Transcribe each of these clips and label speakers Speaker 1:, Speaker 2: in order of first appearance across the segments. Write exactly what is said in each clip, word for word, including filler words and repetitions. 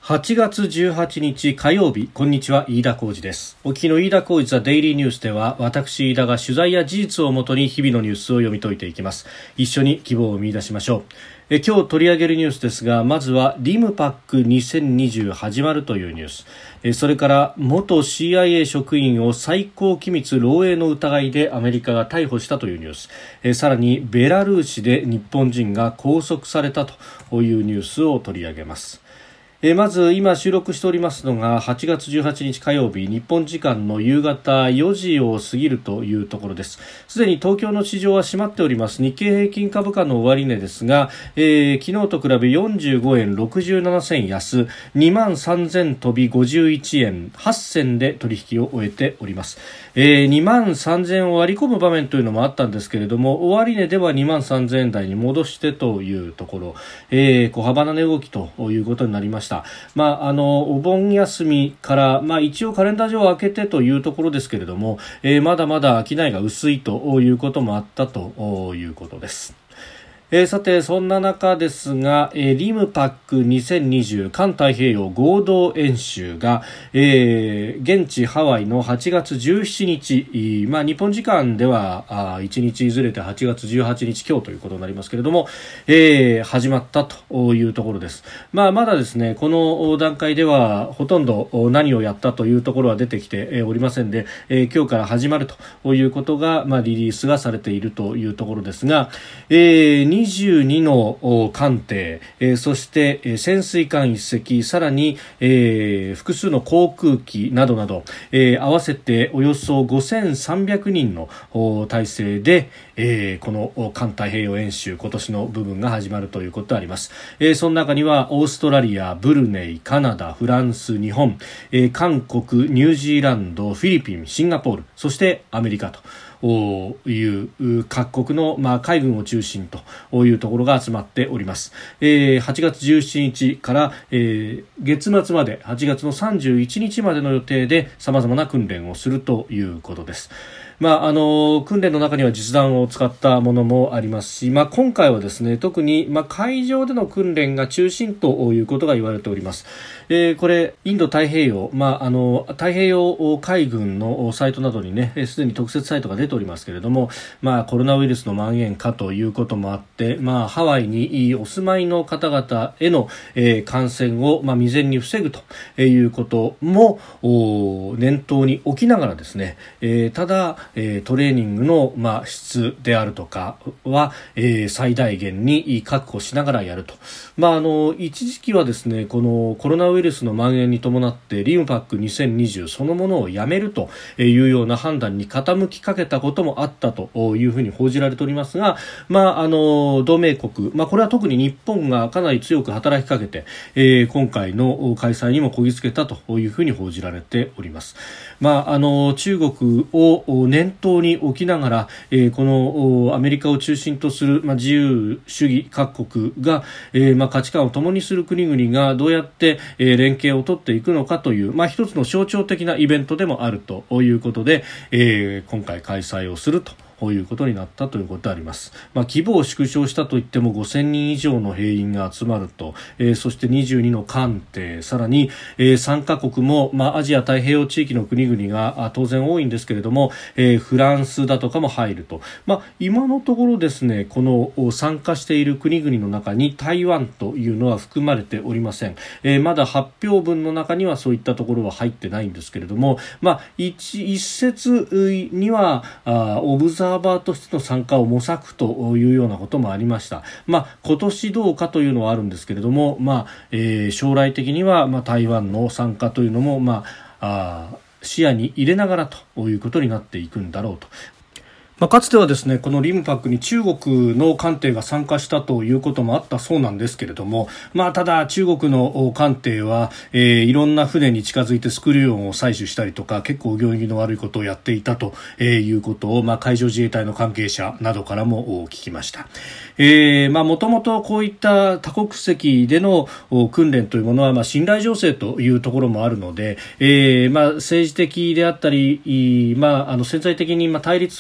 Speaker 1: はちがつじゅうはちにち火曜日、こんにちは、飯田浩司です。お聞きの飯田浩司ザデイリーニュースでは、私飯田が取材や事実をもとに日々のニュースを読み解いていきます。一緒に希望を見出しましょう。え今日取り上げるニュースですが、まずはリムパックにせんにじゅう始まるというニュース、えそれから元 シーアイエー 職員を最高機密漏洩の疑いでアメリカが逮捕したというニュース、えさらにベラルーシで日本人が拘束されたというニュースを取り上げます。えー、まず今収録しておりますのがはちがつじゅうはちにち火曜日、日本時間の夕方よじを過ぎるというところです。すでに東京の市場は閉まっております。日経平均株価の終値ですが、えー、昨日と比べよんじゅうごえんろくじゅうななせん安、にまんさんぜん飛びごじゅういちえんはっせんで取引を終えております。えー、にまんさんぜんを割り込む場面というのもあったんですけれども、終値ではにまんさんぜんえん台に戻してというところ、えー、小幅な値動きということになりました。まあ、あのお盆休みから、まあ、一応カレンダー上開けてというところですけれども、えー、まだまだ商いが薄いということもあったということです。えー、さてそんな中ですが、えー、リムパックにせんにじゅう環太平洋合同演習が、えー、現地ハワイのはちがつじゅうしちにち、まあ、日本時間ではいちにちずれてはちがつじゅうはちにち今日ということになりますけれども、えー、始まったというところです。まあ、まだですねこの段階ではほとんど何をやったというところは出てきておりませんで、えー、今日から始まるということが、まあ、リリースがされているというところですが、えーにじゅうにの艦艇、えー、そして、えー、潜水艦いっせき、さらに、えー、複数の航空機などなど、えー、合わせておよそごせんさんびゃくにんの体制で、えー、この環太平洋演習今年の部分が始まるということであります。えー、その中にはオーストラリア、ブルネイ、カナダ、フランス、日本、えー、韓国、ニュージーランド、フィリピン、シンガポール、そしてアメリカという各国の、まあ、海軍を中心というところが集まっております。えー、はちがつじゅうしちにちから、えー、月末まではちがつのさんじゅういちにちまでの予定で様々な訓練をするということです。まあ、あの訓練の中には実弾を使ったものもありますし、まあ、今回はですね特に、まあ、海上での訓練が中心ということが言われております。えー、これインド太平洋、まあ、あの太平洋海軍のサイトなどにねすでに特設サイトが出ておりますけれども、まあ、コロナウイルスの蔓延かということもあって、まあ、ハワイにお住まいの方々への、えー、感染を、まあ、未然に防ぐということも念頭に置きながらですね、えー、ただえー、トレーニングの、まあ、質であるとかは、えー、最大限に確保しながらやると。まあ、あの一時期はですねこのコロナウイルスの蔓延に伴ってリムパックにせんにじゅうそのものをやめるというような判断に傾きかけたこともあったというふうに報じられておりますが、まあ、あの同盟国、まあ、これは特に日本がかなり強く働きかけて、えー、今回の開催にもこぎつけたというふうに報じられております。まあ、あの中国を念頭に置きながら、えー、このアメリカを中心とする、まあ、自由主義各国が、えーまあ、価値観を共にする国々がどうやって、えー、連携を取っていくのかという、まあ、一つの象徴的なイベントでもあるということで、えー、今回開催をするとこういうことになったということであります。まあ、規模を縮小したといってもごせんにん以上の兵員が集まると、えー、そしてにじゅうにの艦艇、さらに、えー、参加国も、まあ、アジア太平洋地域の国々が当然多いんですけれども、えー、フランスだとかも入ると、まあ、今のところですねこの参加している国々の中に台湾というのは含まれておりません。えー、まだ発表文の中にはそういったところは入ってないんですけれども、まあ、一, 一説にはあオブザーサーバーとしての参加を模索というようなこともありました。まあ、今年どうかというのはあるんですけれども、まあえー、将来的には、まあ、台湾の参加というのも、まあ、あ視野に入れながらということになっていくんだろうと。まあ、かつてはですねこのリムパックに中国の艦艇が参加したということもあったそうなんですけれども、まあ、ただ中国の艦艇は、えー、いろんな船に近づいてスクリュー音を採取したりとか結構行儀の悪いことをやっていたということを、まあ、海上自衛隊の関係者などからも聞きました。えー、まあもともとこういった多国籍での訓練というものは、まあ、信頼醸成というところもあるので、えーまあ、政治的であったり、まあ、あの潜在的にまあ対立するような国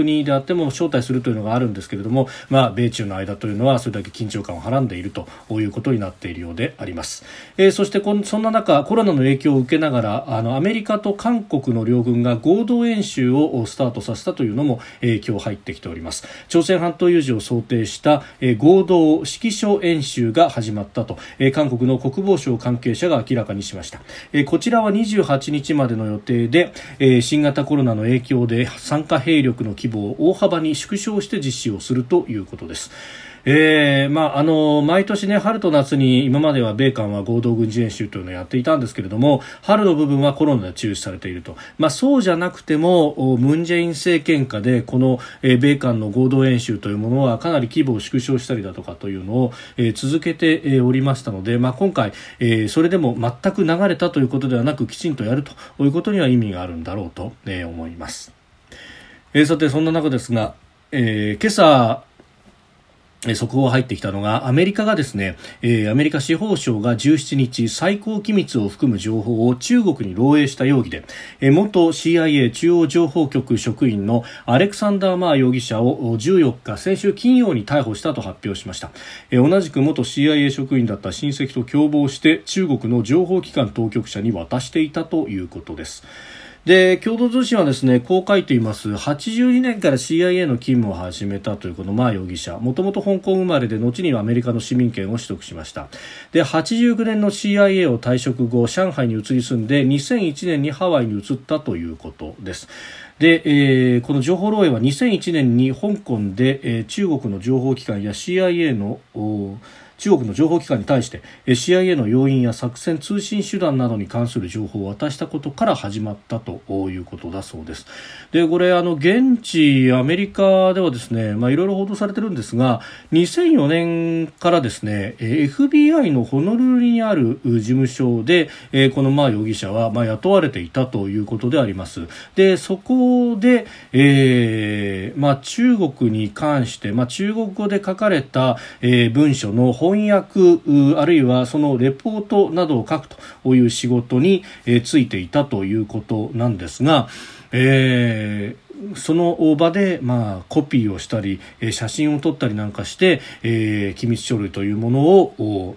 Speaker 1: 国であっても招待するというのがあるんですけれども、まあ、米中の間というのはそれだけ緊張感をはらんでいるということになっているようであります。えー、そしてこんそんな中コロナの影響を受けながらあのアメリカと韓国の両軍が合同演習をスタートさせたというのも、えー、今日入ってきております。朝鮮半島有事を想定した、えー、合同指揮所演習が始まったと、えー、韓国の国防省関係者が明らかにしました。えー、こちらはにじゅうはちにちまでの予定で、えー、新型コロナの影響で参加兵力の規模を大幅に縮小して実施をするということです。えーまあ、あの毎年、ね、春と夏に今までは米韓は合同軍事演習というのをやっていたんですけれども、春の部分はコロナで中止されていると、まあ、そうじゃなくてもムン・ジェイン政権下でこの、えー、米韓の合同演習というものはかなり規模を縮小したりだとかというのを、えー、続けて、えー、おりましたので、まあ、今回、えー、それでも全く流れたということではなくきちんとやるということには意味があるんだろうと、えー、思います。えー、さてそんな中ですが、えー、今朝速報が入ってきたのがアメリカがですね、えー、アメリカ司法省がじゅうしちにち最高機密を含む情報を中国に漏洩した容疑で、えー、元 シーアイエー 中央情報局職員のアレクサンダー・マー容疑者をじゅうよっか先週金曜に逮捕したと発表しました。えー、同じく元 シーアイエー 職員だった親戚と共謀して中国の情報機関当局者に渡していたということです。で共同通信はですねこう書いています。はちじゅうにねんから シーアイエー の勤務を始めたというこのマー容疑者、もともと香港生まれで後にはアメリカの市民権を取得しました。ではちじゅうきゅうねんの シーアイエー を退職後上海に移り住んでにせんいちねんにハワイに移ったということです。で、えー、この情報漏洩はにせんいちねんに香港で、えー、中国の情報機関や シーアイエー の中国の情報機関に対して シーアイエー の要員や作戦通信手段などに関する情報を渡したことから始まったということだそうです。でこれあの現地アメリカではですね、まあ、いろいろ報道されてるんですがにせんよねんからですね エフビーアイ のホノルルにある事務所でこのマー容疑者はまあ雇われていたということであります。でそこで、えーまあ、中国に関して、まあ、中国語で書かれた、えー、文書の翻訳あるいはそのレポートなどを書くという仕事に、えー、ついていたということなんですが、えー、その場で、まあ、コピーをしたり、えー、写真を撮ったりなんかして、えー、機密書類というものを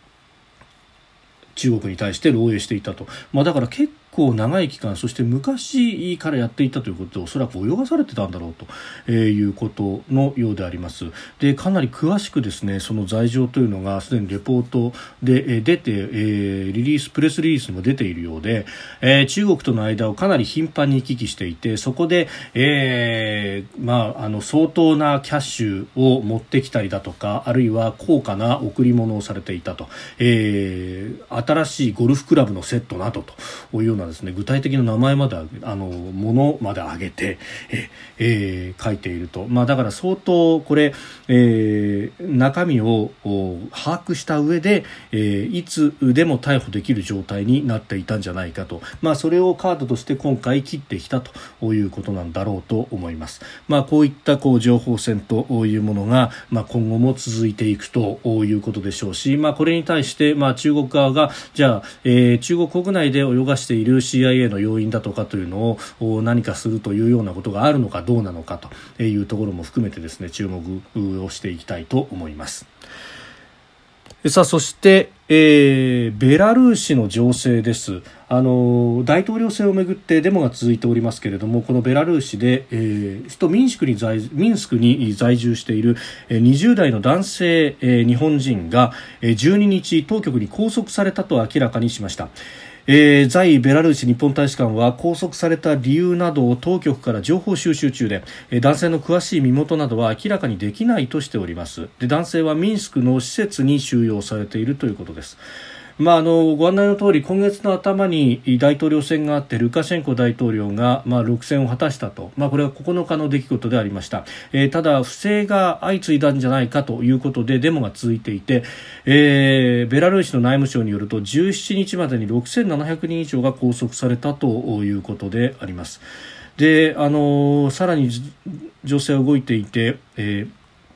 Speaker 1: 中国に対して漏洩していたと、まあ、だから結構長い期間そして昔からやっていたということでおそらく泳がされてたんだろうということのようであります。でかなり詳しくですねその罪状というのがすでにレポートで出て、えー、リリースプレスリリースも出ているようで、えー、中国との間をかなり頻繁に行き来していてそこで、えーまあ、あの相当なキャッシュを持ってきたりだとかあるいは高価な贈り物をされていたと、えー、新しいゴルフクラブのセットなどというようなですね、具体的な名前まであのものまで挙げてえ、えー、書いていると、まあ、だから相当これ、えー、中身を把握した上で、えー、いつでも逮捕できる状態になっていたんじゃないかと、まあ、それをカードとして今回切ってきたということなんだろうと思います。まあ、こういったこう情報戦というものが、まあ、今後も続いていくということでしょうし、まあ、これに対して、まあ、中国側がじゃあ、えー、中国国内で泳がしている シーアイエー の要因だとかというのを何かするというようなことがあるのかどうなのかというところも含めてですね注目をしていきたいと思います。さあそして、えー、ベラルーシの情勢です。あの大統領選をめぐってデモが続いておりますけれどもこのベラルーシで、えー、首都ミンスクに在ミンスクに在住しているにじゅう代の男性、えー、日本人がじゅうににち当局に拘束されたと明らかにしました。えー、在ベラルーシ日本大使館は拘束された理由などを当局から情報収集中で、えー、男性の詳しい身元などは明らかにできないとしております。で男性はミンスクの施設に収容されているということです。まあ、あのご案内の通り今月の頭に大統領選があってルカシェンコ大統領が、まあ、ろく選を果たしたと、まあ、これはここのかの出来事でありました。えー、ただ不正が相次いだんじゃないかということでデモが続いていて、えー、ベラルーシの内務省によるとじゅうしちにちまでにろくせんななひゃくにん以上が拘束されたということであります。であのさらに女性は動いていて、えー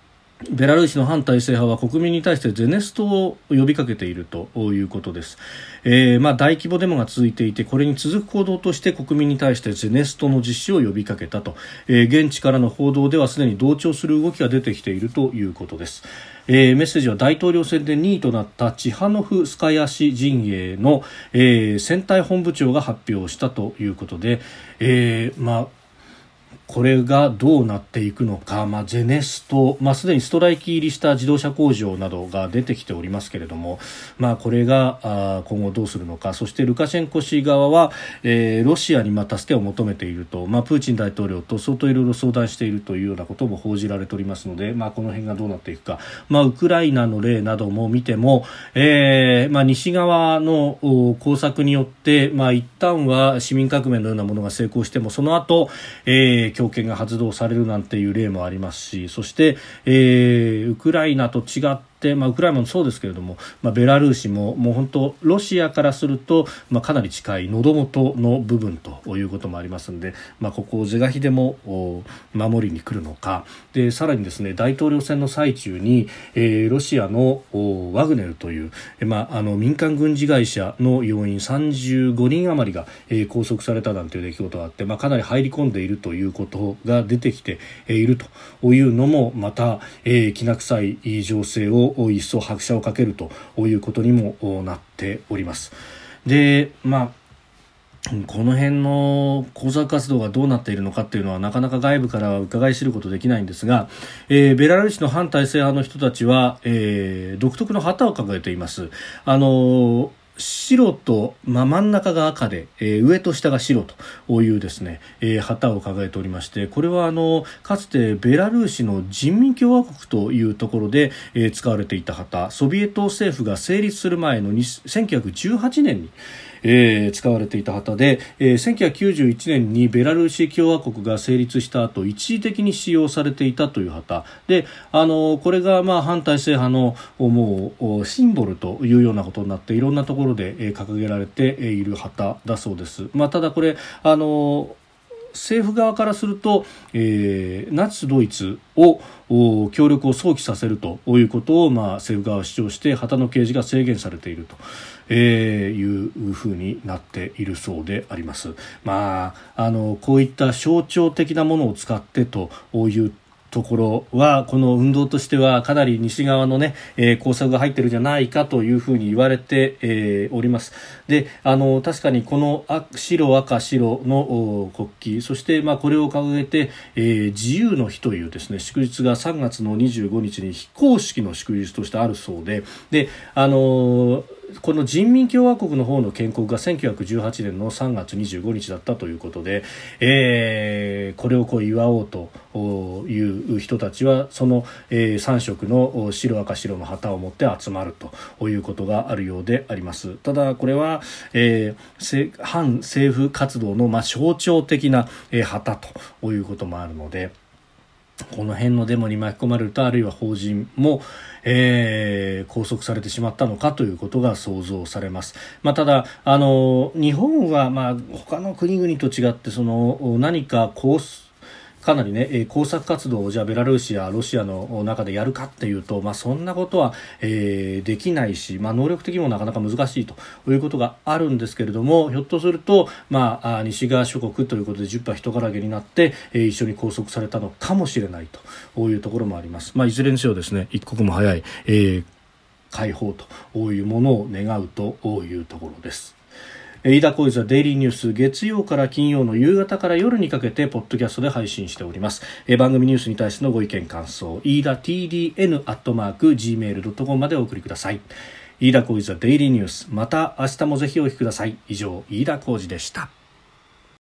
Speaker 1: ベラルーシの反体制派は国民に対してゼネストを呼びかけているということです。えーまあ、大規模デモが続いていて、これに続く行動として国民に対してゼネストの実施を呼びかけたと、えー、現地からの報道ではすでに同調する動きが出てきているということです。えー、メッセージは大統領選でにいとなったチハノフスカヤ氏陣営の、えー、選対本部長が発表したということで、えーまあこれがどうなっていくのか、まあ、ゼネスト、まあ、すでにストライキ入りした自動車工場などが出てきておりますけれども、まあ、これがあ今後どうするのか。そしてルカシェンコ氏側は、えー、ロシアにまあ助けを求めていると、まあ、プーチン大統領と相当いろいろ相談しているというようなことも報じられておりますので、まあ、この辺がどうなっていくか、まあ、ウクライナの例なども見ても、えーまあ、西側の工作によって、まあ、一旦は市民革命のようなものが成功してもその後、えー強権が発動されるなんていう例もありますし、そして、えー、ウクライナと違って、まあ、ウクライナもそうですけれども、まあ、ベラルーシももう本当ロシアからすると、まあ、かなり近い喉元の部分ということもありますので、まあ、ここを是が非でも守りに来るのか。でさらにですね、大統領選の最中に、えー、ロシアのワグネルという、まあ、あの民間軍事会社の要員さんじゅうごにん余りが、えー、拘束されたなんていう出来事があって、まあ、かなり入り込んでいるということが出てきているというのもまた、えー、きな臭い情勢を一層拍車をかけるということにもなっております。で、まあこの辺の工作活動がどうなっているのかっていうのはなかなか外部からは伺い知ることできないんですが、えー、ベラルーシの反体制派の人たちは、えー、独特の旗を掲げています。あのー白と、まあ、真ん中が赤で、えー、上と下が白というですね、えー、旗を掲げておりまして、これはあのかつてベラルーシの人民共和国というところで、えー、使われていた旗、ソビエト政府が成立する前のせんきゅうひゃくじゅうはちねんにえー、使われていた旗で、えー、せんきゅうひゃくきゅうじゅういちねんにベラルーシ共和国が成立した後一時的に使用されていたという旗で、あのー、これがまあ反体制派のもうシンボルというようなことになっていろんなところで、えー、掲げられている旗だそうです。まあ、ただこれあのー政府側からすると、えー、ナチスドイツを協力を想起させるということを、まあ、政府側は主張して旗の掲示が制限されていると、えー、いうふうになっているそうであります。まあ、あのこういった象徴的なものを使ってというところはこの運動としてはかなり西側のね、えー、工作が入ってるんじゃないかというふうに言われて、えー、おります。で、あの確かにこの白赤白の国旗、そしてまあこれを掲げて、えー、自由の日というですね祝日がさんがつのにじゅうごにちに非公式の祝日としてあるそうで、で、あのーこの人民共和国の方の建国がせんきゅうひゃくじゅうはちねんのさんがつにじゅうごにちだったということで、えー、これをこう祝おうという人たちはその、えー、さん色の白赤白の旗を持って集まるということがあるようであります。ただこれは、えー、反政府活動のまあ象徴的な、えー、旗ということもあるので、この辺のデモに巻き込まれるとあるいは法人も、えー、拘束されてしまったのかということが想像されます。まあ、ただあの日本は、まあ、他の国々と違ってその何かこうかなりね工作活動をじゃあベラルーシやロシアの中でやるかっていうと、まあ、そんなことは、えー、できないし、まあ、能力的にもなかなか難しいということがあるんですけれども、ひょっとすると、まあ、西側諸国ということでじゅっぱ人からげになって、えー、一緒に拘束されたのかもしれないというところもあります。まあ、いずれにせよですね一刻も早い、えー、解放というものを願うというところです。飯田浩司はデイリーニュース、月曜から金曜の夕方から夜にかけてポッドキャストで配信しております。え番組ニュースに対してのご意見感想、飯田 ティーディーエヌ アットマーク ジーメール ドットコム までお送りください。飯田浩司はデイリーニュース、また明日もぜひお聞きください。以上、飯田浩司でした。